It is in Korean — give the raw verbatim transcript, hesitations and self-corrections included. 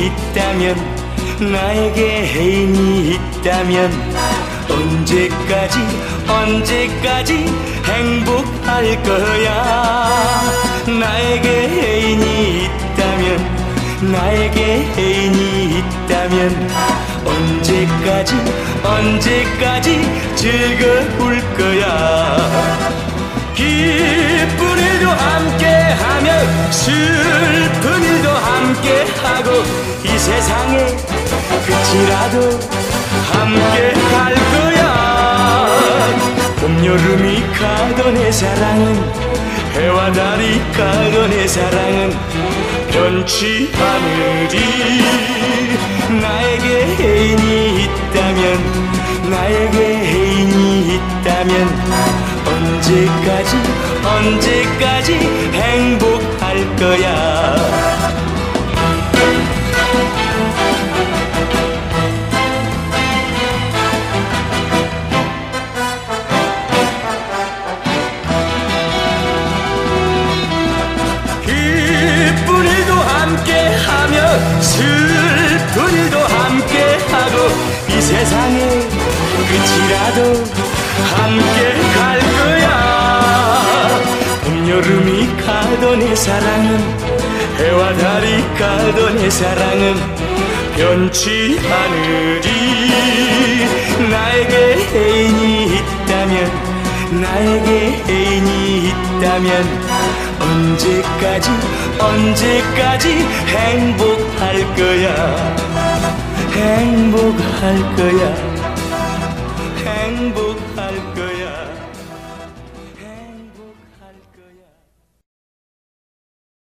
있다면, 나에게 애인이 있다면 언제까지 언제까지 행복할 거야. 나에게 애인이 있다면, 나에게 애인이 있다면 언제까지 언제까지 즐거울 거야. 기쁜 일도 함께하며 슬픈 일도 함께하고 이 세상에 끝이라도 함께 갈 거야. 봄 여름이 가던 내 사랑은, 해와 달이 가던 내 사랑은 변치 않으리. 나에게 애인이 있다면, 나에게 애인이 있다면 언제까지 언제까지 행복할 거야. 기쁜 일도 함께하며 슬픈 일도 함께하고 이 세상에 끝이라도 함께 갈 거야. 봄 여름이 가던 내 사랑은, 해와 달이 가던 내 사랑은 변치 않으리. 나에게 애인이 있다면, 나에게 애인이 있다면 언제까지 언제까지 행복할 거야. 행복할 거야. 행복할 거야.